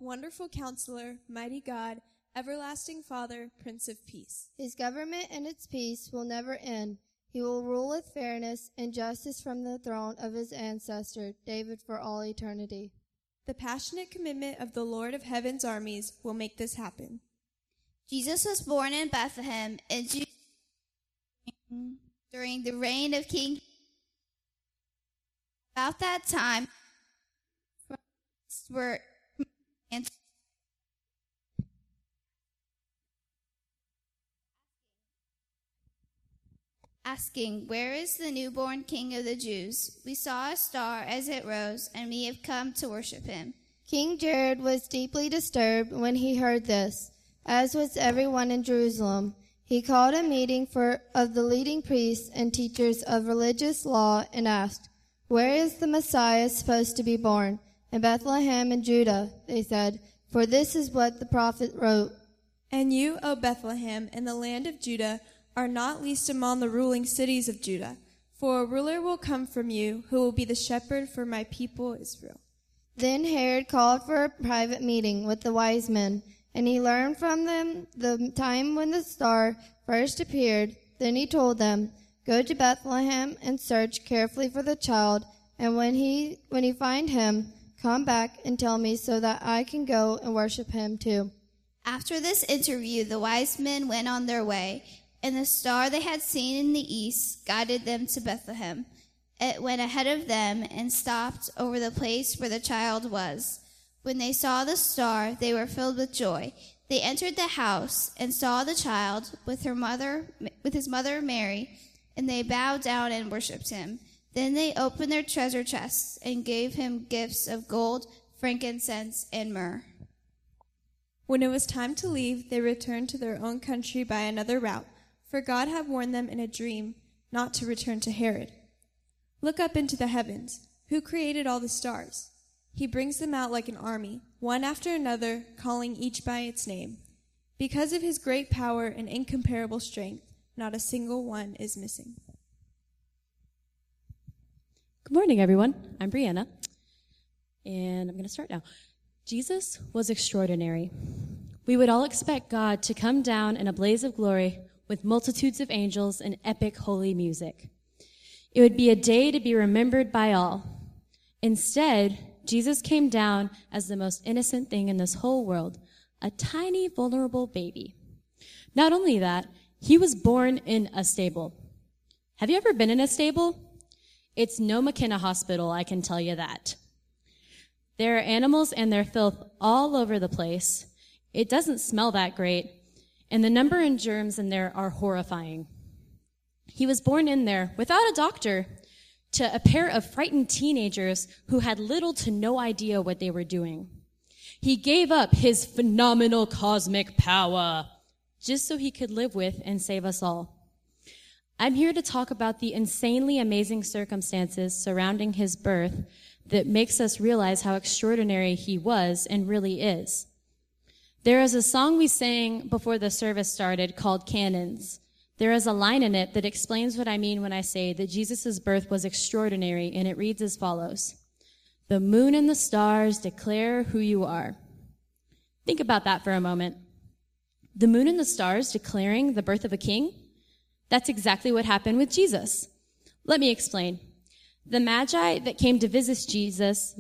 Wonderful Counselor, Mighty God, Everlasting Father, Prince of Peace. His government and its peace will never end. He will rule with fairness and justice from the throne of his ancestor, David, for all eternity. The passionate commitment of the Lord of Heaven's armies will make this happen. Jesus was born in Bethlehem in during the reign of King. About that time, were asking, "Where is the newborn King of the Jews? We saw a star as it rose, and we have come to worship him." King Herod was deeply disturbed when he heard this, as was everyone in Jerusalem. He called a meeting of the leading priests and teachers of religious law and asked, "Where is the Messiah supposed to be born?" "In Bethlehem in Judah," they said, "for this is what the prophet wrote. And you, O Bethlehem, in the land of Judah, are not least among the ruling cities of Judah, for a ruler will come from you who will be the shepherd for my people Israel." Then Herod called for a private meeting with the wise men, and he learned from them the time when the star first appeared. Then he told them, "Go to Bethlehem and search carefully for the child, and when you find him, come back and tell me so that I can go and worship him too." After this interview, the wise men went on their way, and the star they had seen in the east guided them to Bethlehem. It went ahead of them and stopped over the place where the child was. When they saw the star, they were filled with joy. They entered the house and saw the child with his mother Mary, and they bowed down and worshipped him. Then they opened their treasure chests and gave him gifts of gold, frankincense, and myrrh. When it was time to leave, they returned to their own country by another route, for God had warned them in a dream not to return to Herod. "Look up into the heavens. Who created all the stars? He brings them out like an army, one after another, calling each by its name. Because of his great power and incomparable strength, not a single one is missing." Good morning, everyone. I'm Brianna, and I'm going to start now. Jesus was extraordinary. We would all expect God to come down in a blaze of glory with multitudes of angels and epic holy music. It would be a day to be remembered by all. Instead, Jesus came down as the most innocent thing in this whole world, a tiny, vulnerable baby. Not only that, he was born in a stable. Have you ever been in a stable? It's no McKenna Hospital, I can tell you that. There are animals and their filth all over the place. It doesn't smell that great, and the number of germs in there are horrifying. He was born in there without a doctor to a pair of frightened teenagers who had little to no idea what they were doing. He gave up his phenomenal cosmic power just so he could live with and save us all. I'm here to talk about the insanely amazing circumstances surrounding his birth that makes us realize how extraordinary he was and really is. There is a song we sang before the service started called Cannons. There is a line in it that explains what I mean when I say that Jesus' birth was extraordinary, and it reads as follows: "The moon and the stars declare who you are." Think about that for a moment. The moon and the stars declaring the birth of a king? That's exactly what happened with Jesus. Let me explain. The Magi that came to visit Jesus,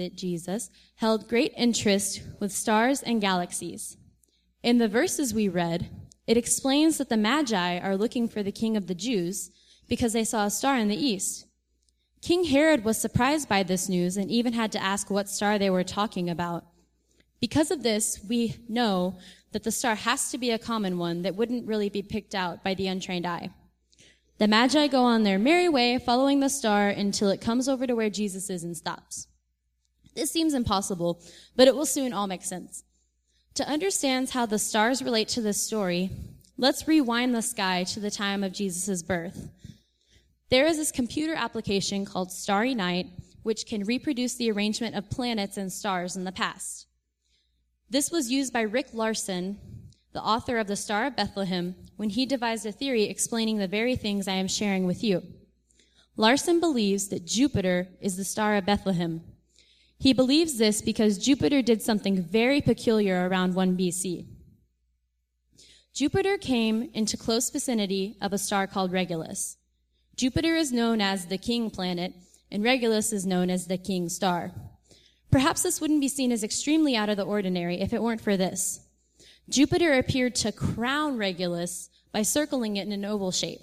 held great interest with stars and galaxies. In the verses we read, it explains that the Magi are looking for the King of the Jews because they saw a star in the east. King Herod was surprised by this news and even had to ask what star they were talking about. Because of this, we know that the star has to be a common one that wouldn't really be picked out by the untrained eye. The Magi go on their merry way, following the star until it comes over to where Jesus is and stops. This seems impossible, but it will soon all make sense. To understand how the stars relate to this story, let's rewind the sky to the time of Jesus' birth. There is this computer application called Starry Night, which can reproduce the arrangement of planets and stars in the past. This was used by Rick Larson, the author of The Star of Bethlehem, when he devised a theory explaining the very things I am sharing with you. Larson believes that Jupiter is the Star of Bethlehem. He believes this because Jupiter did something very peculiar around 1 BC. Jupiter came into close vicinity of a star called Regulus. Jupiter is known as the king planet, and Regulus is known as the king star. Perhaps this wouldn't be seen as extremely out of the ordinary if it weren't for this. Jupiter appeared to crown Regulus by circling it in an oval shape.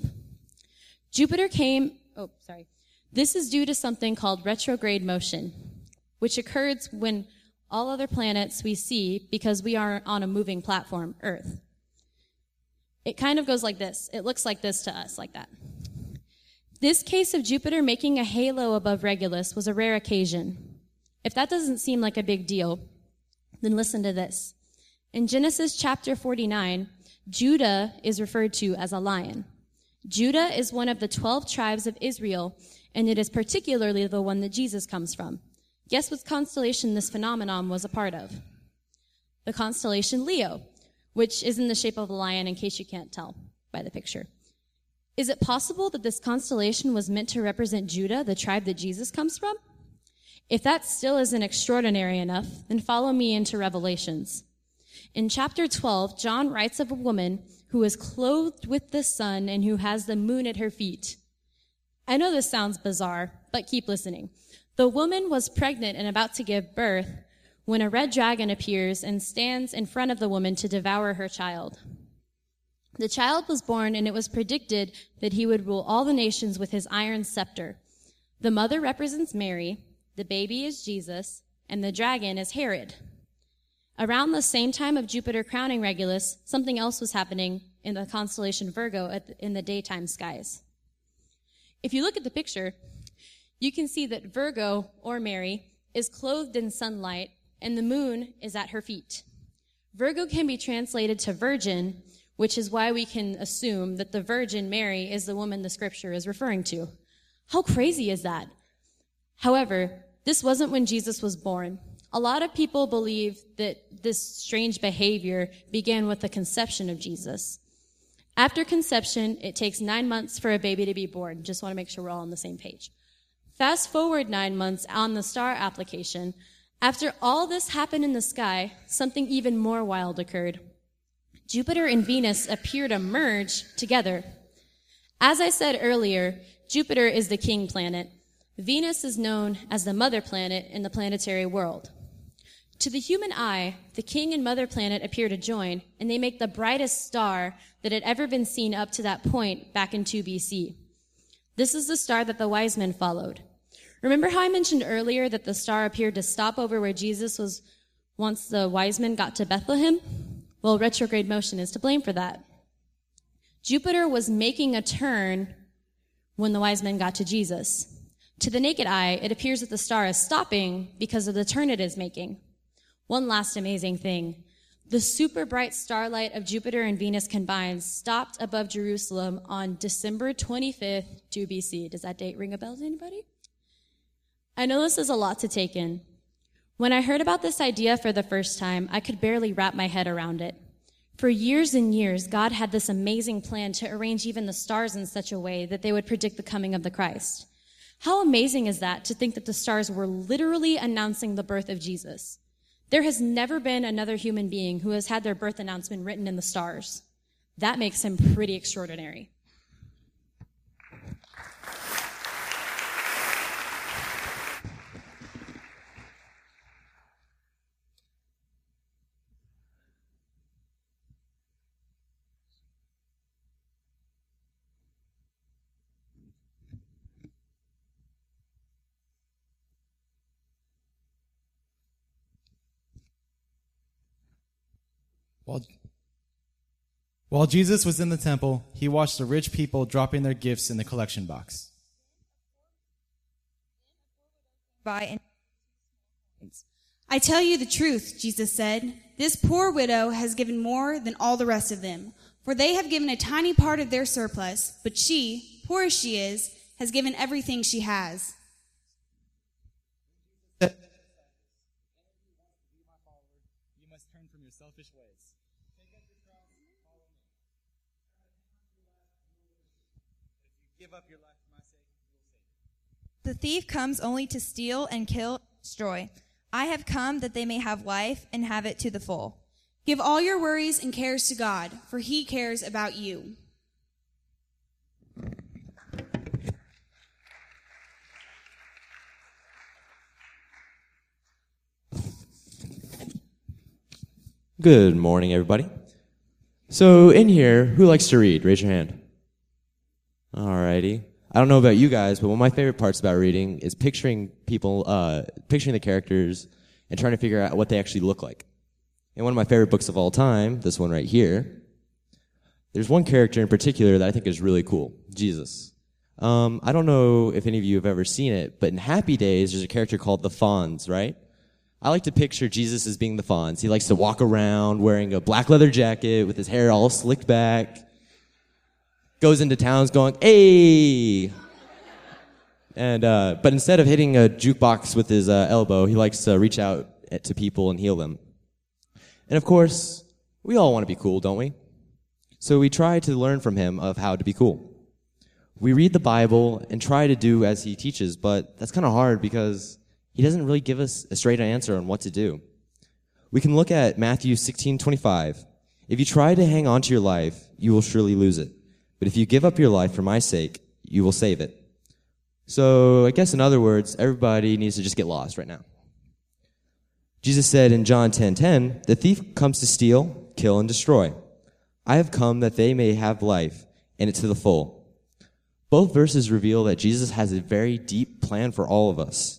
This is due to something called retrograde motion, which occurs when all other planets we see because we are on a moving platform, Earth. It kind of goes like this. It looks like this to us, like that. This case of Jupiter making a halo above Regulus was a rare occasion. If that doesn't seem like a big deal, then listen to this. In Genesis chapter 49, Judah is referred to as a lion. Judah is one of the 12 tribes of Israel, and it is particularly the one that Jesus comes from. Guess what constellation this phenomenon was a part of? The constellation Leo, which is in the shape of a lion in case you can't tell by the picture. Is it possible that this constellation was meant to represent Judah, the tribe that Jesus comes from? If that still isn't extraordinary enough, then follow me into Revelations. In chapter 12, John writes of a woman who is clothed with the sun and who has the moon at her feet. I know this sounds bizarre, but keep listening. The woman was pregnant and about to give birth when a red dragon appears and stands in front of the woman to devour her child. The child was born, and it was predicted that he would rule all the nations with his iron scepter. The mother represents Mary, the baby is Jesus, and the dragon is Herod. Around the same time of Jupiter crowning Regulus, something else was happening in the constellation Virgo in the daytime skies. If you look at the picture, you can see that Virgo, or Mary, is clothed in sunlight, and the moon is at her feet. Virgo can be translated to virgin, which is why we can assume that the Virgin Mary is the woman the scripture is referring to. How crazy is that? However, this wasn't when Jesus was born. A lot of people believe that this strange behavior began with the conception of Jesus. After conception, it takes 9 months for a baby to be born. Just want to make sure we're all on the same page. Fast forward 9 months on the star application. After all this happened in the sky, something even more wild occurred. Jupiter and Venus appear to merge together. As I said earlier, Jupiter is the king planet. Venus is known as the mother planet in the planetary world. To the human eye, the king and mother planet appear to join, and they make the brightest star that had ever been seen up to that point back in 2 BC. This is the star that the wise men followed. Remember how I mentioned earlier that the star appeared to stop over where Jesus was once the wise men got to Bethlehem? Well, retrograde motion is to blame for that. Jupiter was making a turn when the wise men got to Jesus. To the naked eye, it appears that the star is stopping because of the turn it is making. One last amazing thing. The super bright starlight of Jupiter and Venus combined stopped above Jerusalem on December 25th, 2 BC. Does that date ring a bell to anybody? I know this is a lot to take in. When I heard about this idea for the first time, I could barely wrap my head around it. For years and years, God had this amazing plan to arrange even the stars in such a way that they would predict the coming of the Christ. How amazing is that to think that the stars were literally announcing the birth of Jesus? There has never been another human being who has had their birth announcement written in the stars. That makes him pretty extraordinary. While Jesus was in the temple, he watched the rich people dropping their gifts in the collection box. I tell you the truth, Jesus said. This poor widow has given more than all the rest of them, for they have given a tiny part of their surplus, but she, poor as she is, has given everything she has. You must turn from your selfish ways. Take up your cross and follow me. If you give up your life for my sake, you will save it. The thief comes only to steal and kill, destroy. I have come that they may have life and have it to the full. Give all your worries and cares to God, for he cares about you. Good morning, everybody. So in here, who likes to read? Raise your hand. Alrighty. I don't know about you guys, but one of my favorite parts about reading is picturing people, picturing the characters and trying to figure out what they actually look like. In one of my favorite books of all time, this one right here, there's one character in particular that I think is really cool, Jesus. I don't know if any of you have ever seen it, but in Happy Days, there's a character called the Fonz, right? I like to picture Jesus as being the Fonz. He likes to walk around wearing a black leather jacket with his hair all slicked back, goes into towns going, hey! And but instead of hitting a jukebox with his elbow, he likes to reach out to people and heal them. And of course, we all want to be cool, don't we? So we try to learn from him of how to be cool. We read the Bible and try to do as he teaches, but that's kind of hard because he doesn't really give us a straight answer on what to do. We can look at Matthew 16:25. If you try to hang on to your life, you will surely lose it. But if you give up your life for my sake, you will save it. So I guess in other words, everybody needs to just get lost right now. Jesus said in John 10:10, the thief comes to steal, kill, and destroy. I have come that they may have life, and it to the full. Both verses reveal that Jesus has a very deep plan for all of us.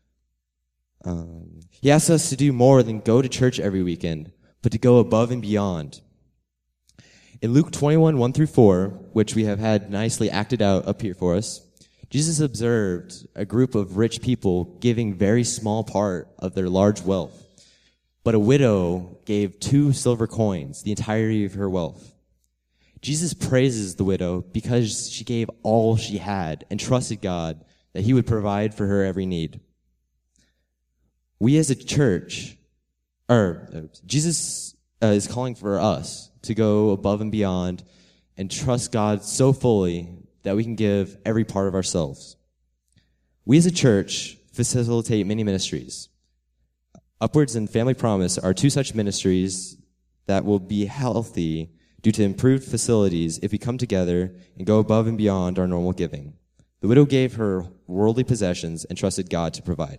He asks us to do more than go to church every weekend, but to go above and beyond. In Luke 21:1-4, which we have had nicely acted out up here for us, Jesus observed a group of rich people giving very small part of their large wealth. But a widow gave 2 silver coins, the entirety of her wealth. Jesus praises the widow because she gave all she had and trusted God that he would provide for her every need. We as a church, Jesus is calling for us to go above and beyond and trust God so fully that we can give every part of ourselves. We as a church facilitate many ministries. Upwards and Family Promise are 2 such ministries that will be healthy due to improved facilities if we come together and go above and beyond our normal giving. The widow gave her worldly possessions and trusted God to provide.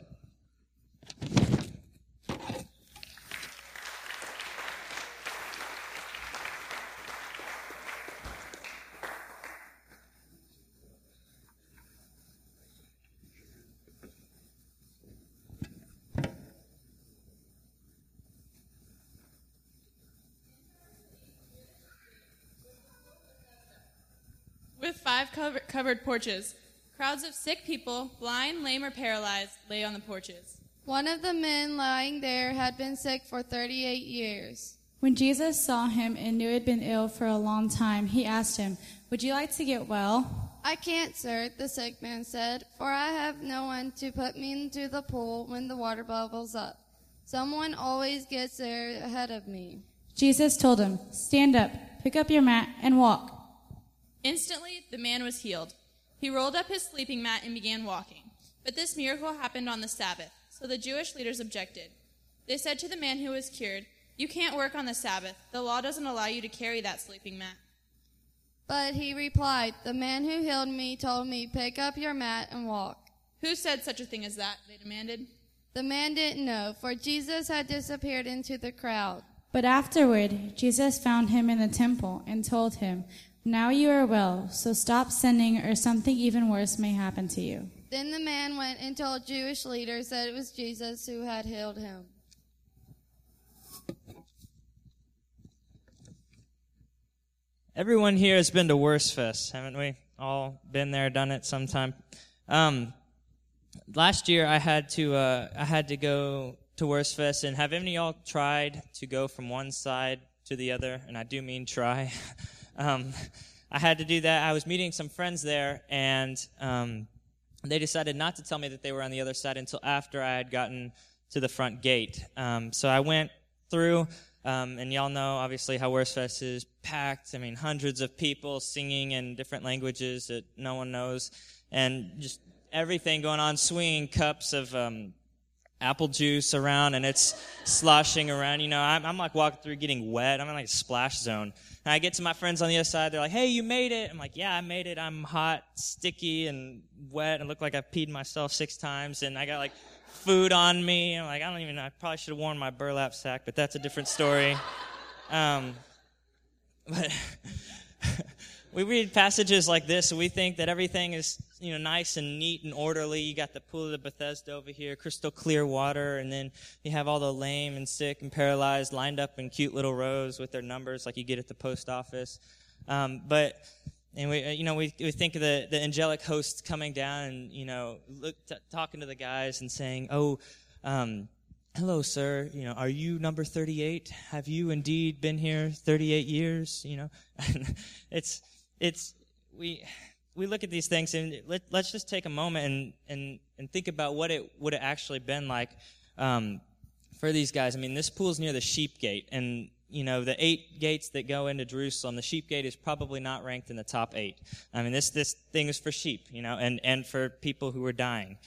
With 5 covered porches, crowds of sick people, blind, lame, or paralyzed, lay on the porches. One of the men lying there had been sick for 38 years. When Jesus saw him and knew he had been ill for a long time, he asked him, "Would you like to get well?" I can't, sir, the sick man said, for I have no one to put me into the pool when the water bubbles up. Someone always gets there ahead of me. Jesus told him, "Stand up, pick up your mat, and walk." Instantly, the man was healed. He rolled up his sleeping mat and began walking. But this miracle happened on the Sabbath, so the Jewish leaders objected. They said to the man who was cured, "You can't work on the Sabbath. The law doesn't allow you to carry that sleeping mat." But he replied, "The man who healed me told me, pick up your mat and walk." "Who said such a thing as that?" they demanded. The man didn't know, for Jesus had disappeared into the crowd. But afterward, Jesus found him in the temple and told him, "Now you are well, so stop sinning or something even worse may happen to you." Then the man went and told Jewish leaders that it was Jesus who had healed him. Everyone here has been to Worst Fest, haven't we? All been there, done it sometime. Last year I had to go to Worst Fest, and have any of y'all tried to go from one side to the other? And I do mean try. I had to do that. I was meeting some friends there, and they decided not to tell me that they were on the other side until after I had gotten to the front gate. So I went through, and y'all know, obviously, how Worst Fest is packed. I mean, hundreds of people singing in different languages that no one knows, and just everything going on, swinging cups of apple juice around and it's sloshing around. You know, I'm like walking through getting wet. I'm in like a splash zone. And I get to my friends on the other side. They're like, hey, you made it. I'm like, yeah, I made it. I'm hot, sticky, and wet, and look like I've peed myself 6 times. And I got like food on me. I'm like, I probably should have worn my burlap sack, but that's a different story. But we read passages like this, and we think that everything is, you know, nice and neat and orderly. You got the pool of the Bethesda over here, crystal clear water, and then you have all the lame and sick and paralyzed lined up in cute little rows with their numbers like you get at the post office. We think of the angelic hosts coming down and, you know, talking to the guys and saying, hello, sir, you know, are you number 38? Have you indeed been here 38 years? You know, we look at these things and let's just take a moment and think about what it would have actually been like for these guys. I mean, this pool's near the Sheep Gate, and you know, the 8 gates that go into Jerusalem, the Sheep Gate is probably not ranked in the top 8. I mean, this thing is for sheep, you know, and for people who were dying.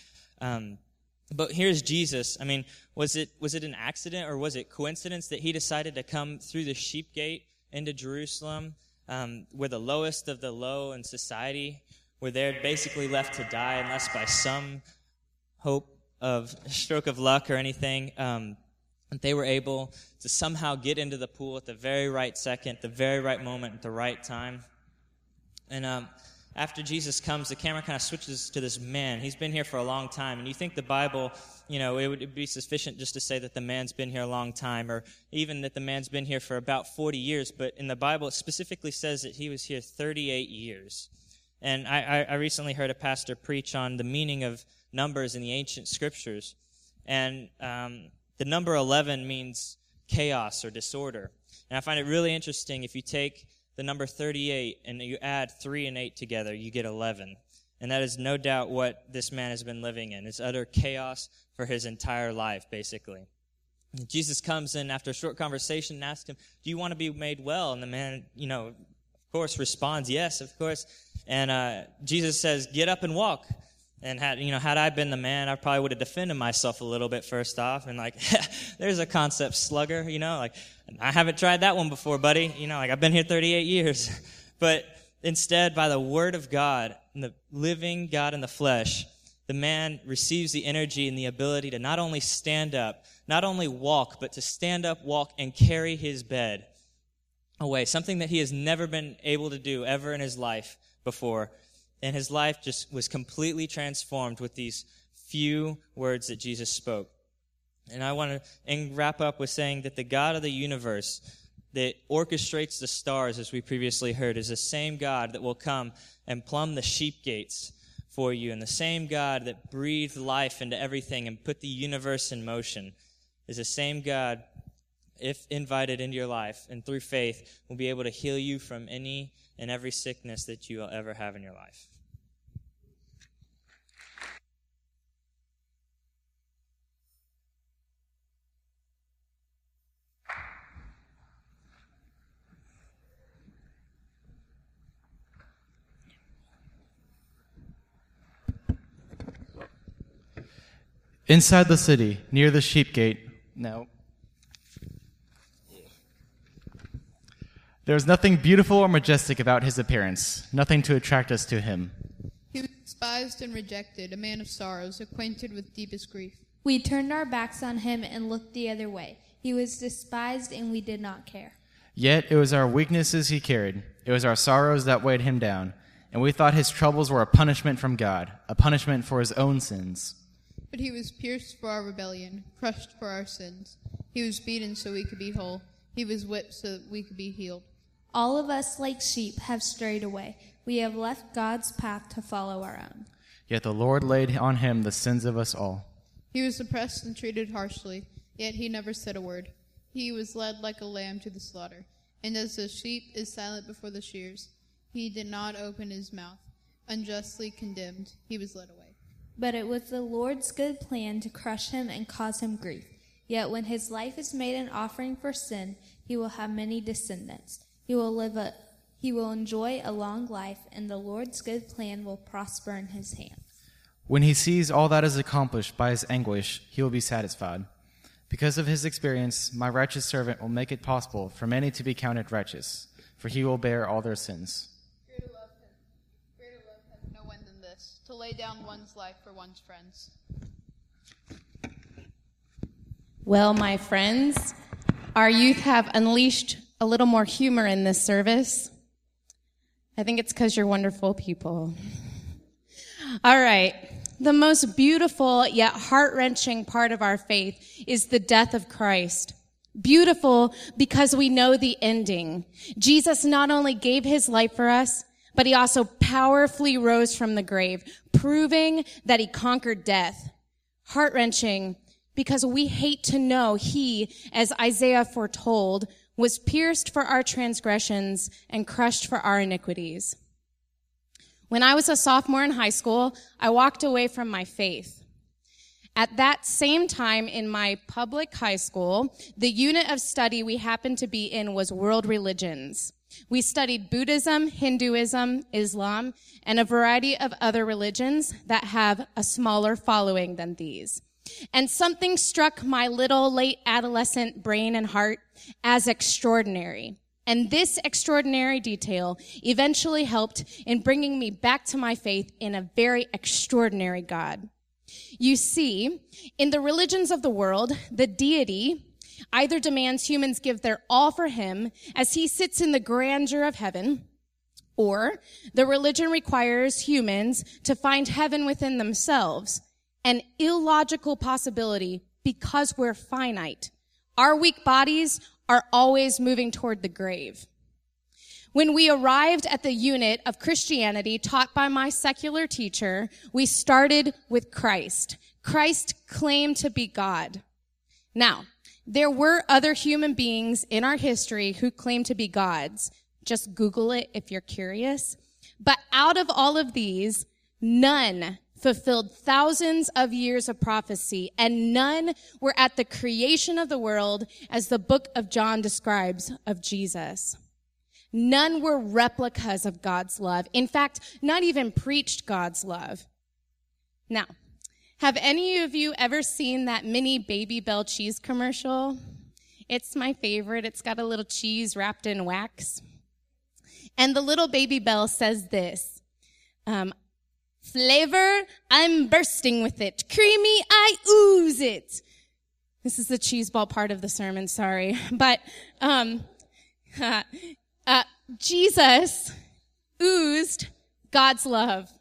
But here's Jesus. I mean, was it an accident or was it coincidence that he decided to come through the Sheep Gate into Jerusalem? Where the lowest of the low in society, where they're basically left to die unless by some hope of stroke of luck or anything, they were able to somehow get into the pool at the very right second, the very right moment, at the right time. And after Jesus comes, the camera kind of switches to this man. He's been here for a long time, and you think the Bible, you know, it would be sufficient just to say that the man's been here a long time, or even that the man's been here for about 40 years, but in the Bible it specifically says that he was here 38 years. And I recently heard a pastor preach on the meaning of numbers in the ancient scriptures, and the number 11 means chaos or disorder. And I find it really interesting. If you take the number 38 and you add 3 and 8 together, you get 11. And that is no doubt what this man has been living in. It's utter chaos for his entire life, basically. And Jesus comes in after a short conversation and asks him, do you want to be made well? And the man, you know, of course, responds, yes, of course. And Jesus says, get up and walk. And had I been the man, I probably would have defended myself a little bit first off. And like, there's a concept slugger, you know, like, I haven't tried that one before, buddy. You know, like, I've been here 38 years. But instead, by the word of God, and the living God in the flesh, the man receives the energy and the ability to not only stand up, not only walk, but to stand up, walk, and carry his bed away. Something that he has never been able to do ever in his life before. And his life just was completely transformed with these few words that Jesus spoke. And I want to wrap up with saying that the God of the universe that orchestrates the stars, as we previously heard, is the same God that will come and plumb the sheep gates for you, and the same God that breathed life into everything and put the universe in motion is the same God, if invited into your life and through faith, will be able to heal you from any and every sickness that you will ever have in your life. Inside the city, near the sheep gate, there was nothing beautiful or majestic about his appearance, nothing to attract us to him. He was despised and rejected, a man of sorrows, acquainted with deepest grief. We turned our backs on him and looked the other way. He was despised, and we did not care. Yet it was our weaknesses he carried. It was our sorrows that weighed him down. And we thought his troubles were a punishment from God, a punishment for his own sins. But he was pierced for our rebellion, crushed for our sins. He was beaten so we could be whole. He was whipped so that we could be healed. All of us, like sheep, have strayed away. We have left God's path to follow our own. Yet the Lord laid on him the sins of us all. He was oppressed and treated harshly, yet he never said a word. He was led like a lamb to the slaughter, and as the sheep is silent before the shears, he did not open his mouth. Unjustly condemned, he was led away. But it was the Lord's good plan to crush him and cause him grief. Yet when his life is made an offering for sin, he will have many descendants. He will enjoy a long life, and the Lord's good plan will prosper in his hand. When he sees all that is accomplished by his anguish, he will be satisfied. Because of his experience, my righteous servant will make it possible for many to be counted righteous, for he will bear all their sins. Greater love has no end than this, to lay down one's life for one's friends. Well, my friends, our youth have unleashed a little more humor in this service. I think it's because you're wonderful people. All right. The most beautiful yet heart-wrenching part of our faith is the death of Christ. Beautiful because we know the ending. Jesus not only gave his life for us, but he also powerfully rose from the grave, proving that he conquered death. Heart-wrenching because we hate to know he, as Isaiah foretold, was pierced for our transgressions and crushed for our iniquities. When I was a sophomore in high school, I walked away from my faith. At that same time in my public high school, the unit of study we happened to be in was world religions. We studied Buddhism, Hinduism, Islam, and a variety of other religions that have a smaller following than these. And something struck my little late adolescent brain and heart as extraordinary. And this extraordinary detail eventually helped in bringing me back to my faith in a very extraordinary God. You see, in the religions of the world, the deity either demands humans give their all for him as he sits in the grandeur of heaven, or the religion requires humans to find heaven within themselves, an illogical possibility because we're finite. Our weak bodies are always moving toward the grave. When we arrived at the unit of Christianity taught by my secular teacher, we started with Christ. Christ claimed to be God. Now, there were other human beings in our history who claimed to be gods. Just Google it if you're curious. But out of all of these, none fulfilled thousands of years of prophecy, and none were at the creation of the world as the book of John describes of Jesus. None were replicas of God's love. In fact, not even preached God's love. Now, have any of you ever seen that mini Baby Bell cheese commercial? It's my favorite. It's got a little cheese wrapped in wax. And the little Baby Bell says this, flavor, I'm bursting with it. Creamy, I ooze it. This is the cheese ball part of the sermon, sorry. But Jesus oozed God's love.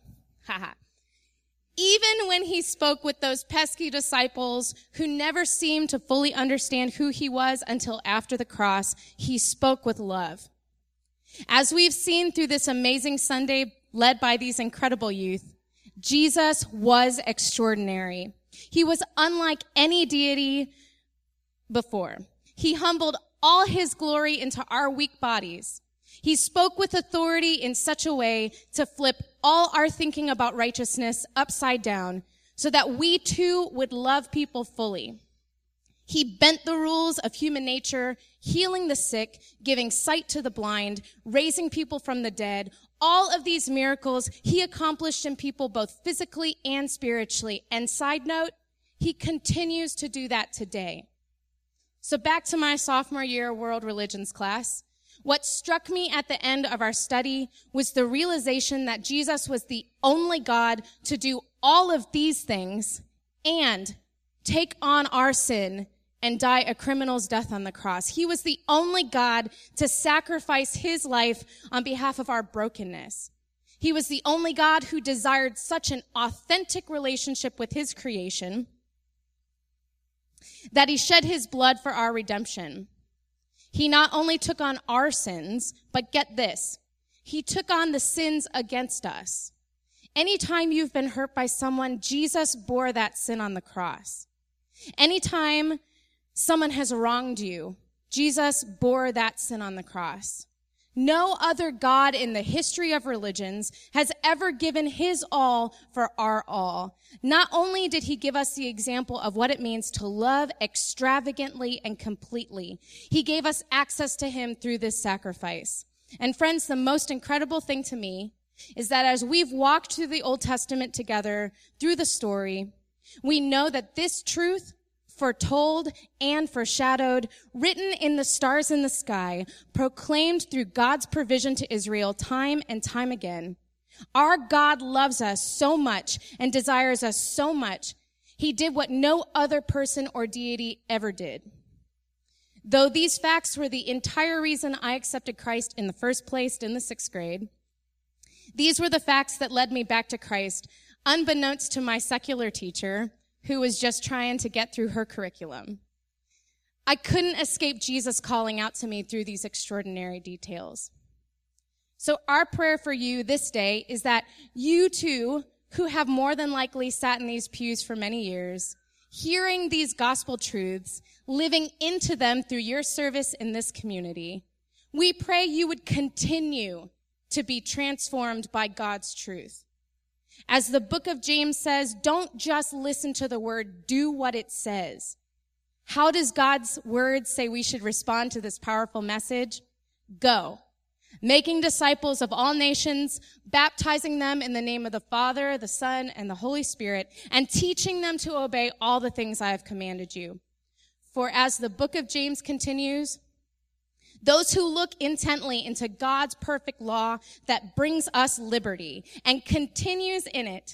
Even when he spoke with those pesky disciples who never seemed to fully understand who he was until after the cross, he spoke with love. As we've seen through this amazing Sunday led by these incredible youth, Jesus was extraordinary. He was unlike any deity before. He humbled all his glory into our weak bodies. He spoke with authority in such a way to flip all our thinking about righteousness upside down so that we too would love people fully. He bent the rules of human nature, healing the sick, giving sight to the blind, raising people from the dead. All of these miracles he accomplished in people both physically and spiritually. And side note, he continues to do that today. So back to my sophomore year world religions class. What struck me at the end of our study was the realization that Jesus was the only God to do all of these things and take on our sin and die a criminal's death on the cross. He was the only God to sacrifice his life on behalf of our brokenness. He was the only God who desired such an authentic relationship with his creation that he shed his blood for our redemption. He not only took on our sins, but get this, he took on the sins against us. Anytime you've been hurt by someone, Jesus bore that sin on the cross. Anytime someone has wronged you, Jesus bore that sin on the cross. No other God in the history of religions has ever given his all for our all. Not only did he give us the example of what it means to love extravagantly and completely, he gave us access to him through this sacrifice. And friends, the most incredible thing to me is that as we've walked through the Old Testament together, through the story, we know that this truth, foretold and foreshadowed, written in the stars in the sky, proclaimed through God's provision to Israel time and time again. Our God loves us so much and desires us so much. He did what no other person or deity ever did. Though these facts were the entire reason I accepted Christ in the first place in the 6th grade, these were the facts that led me back to Christ, unbeknownst to my secular teacher, who was just trying to get through her curriculum. I couldn't escape Jesus calling out to me through these extraordinary details. So our prayer for you this day is that you too, who have more than likely sat in these pews for many years, hearing these gospel truths, living into them through your service in this community, we pray you would continue to be transformed by God's truth. As the book of James says, don't just listen to the word, do what it says. How does God's word say we should respond to this powerful message? Go, making disciples of all nations, baptizing them in the name of the Father, the Son, and the Holy Spirit, and teaching them to obey all the things I have commanded you. For as the book of James continues, those who look intently into God's perfect law that brings us liberty and continues in it,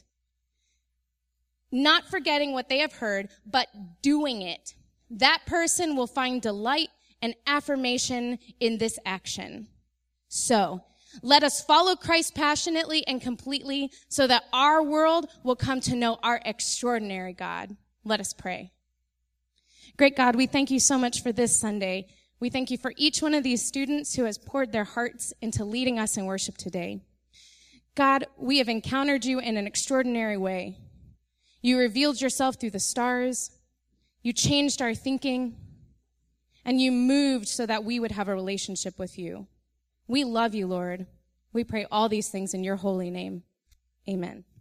not forgetting what they have heard, but doing it, that person will find delight and affirmation in this action. So, let us follow Christ passionately and completely so that our world will come to know our extraordinary God. Let us pray. Great God, we thank you so much for this Sunday. We thank you for each one of these students who has poured their hearts into leading us in worship today. God, we have encountered you in an extraordinary way. You revealed yourself through the stars. You changed our thinking. And you moved so that we would have a relationship with you. We love you, Lord. We pray all these things in your holy name. Amen.